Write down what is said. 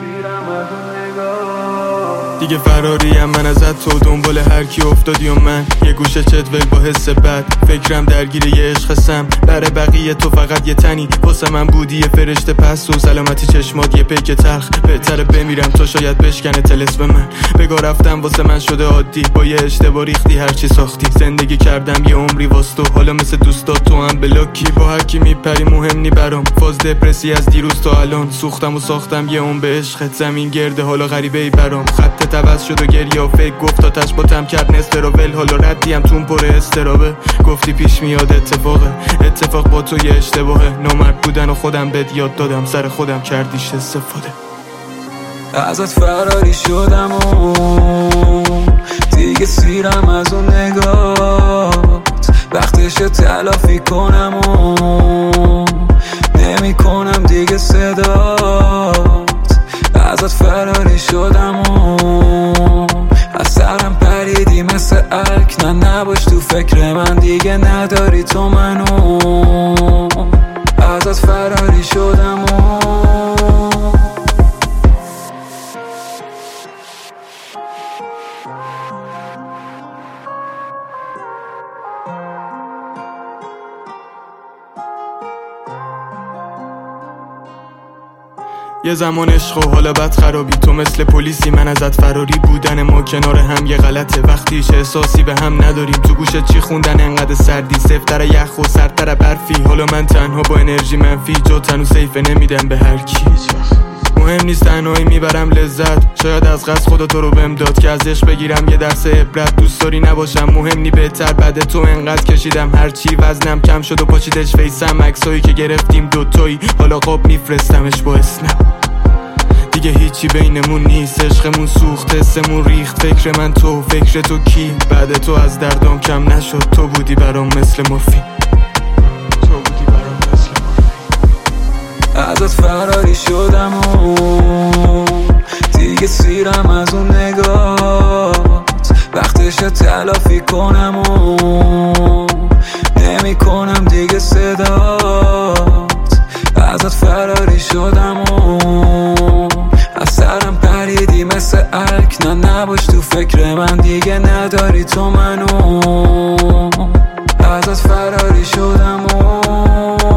دیگه فراریم من ازت، تو دنبال هر کی افتادی و من یه گوشه چتول با حس بد، فکرم درگیر یه عشق سم. برای بقیه تو فقط یه تنی، واسه من بودی یه فرشته پس و سلامتی چشمات یه پیک تلخ. بهتره بمیرم تا شاید بشکنه طلسم من. بگا رفتم واسه من شده عادی، با یه اشتباه ریختی هرچی ساختی. زندگی کردم یه عمری واسه تو، حالا مثل دوستات تو هم بلاکی. با هر کی میپری مهم نی برام، فاز دپرسی از دیروز تا الان. سوختم و ساختم یه عمر به عشقت، زمین گرده حالا غریبه ای برام. خطت عوض شد و گریه و فکر گفت آتش با تم کرد نصف رو ول. حالا ردیم تون پر استرابه، گفتی پیش میاد اتفاق با تو یه اشتباهه. نامرد بودن و خودم بهت یاد دادم، سر خودم کردیش استفاده. ازت فراری شدم و دیگه سیرم از اون نگات. وقتش تلافی کنم و نمی کنم دیگه صدات. ازت فراری شدم و از سرم پریدی مثل الک. نه نباش تو فکر من دیگه، نداری تو منو. ازت فراری شدم و یه زمان عشق و حالا بد خرابی. تو مثل پلیسی، من ازت فراری. بودن ما کنار هم یه غلطه، وقتیش احساسی به هم نداریم. تو گوشت چی خوندن انقدر سردی، سفتر یخ و سردتر برفی. حالا من تنها با انرژی منفی، جو تنو سیفه نمیدم به هر کی. مهم نیست تنهایی میبرم لذت، شاید از قصد خدا تو رو بهم داد که از عشق بگیرم یه درس عبرت. دوست داری نباشم مهم نی، بهتر بعد تو انقدر کشیدم هرچی وزنم کم شد و پاچیدش فیسم. عکسایی که گرفتیم دوتایی، حالا قاب میفرستمش با اسنپ. دیگه هیچی بینمون نیست، عشقمون سوخت، حسمون ریخت. فکر من تو، فکر تو کی؟ بعد تو از دردام کم نشد، تو بودی برام مثل مورفین. ازت فراری شدم و دیگه سیرم از اون نگات. وقتش تلافی کنم و نمی کنم دیگه صدات. ازت فراری شدم و از سرم پریدی مثل الک. نه نباش تو فکر من دیگه، نداری تو منو. ازت فراری شدم و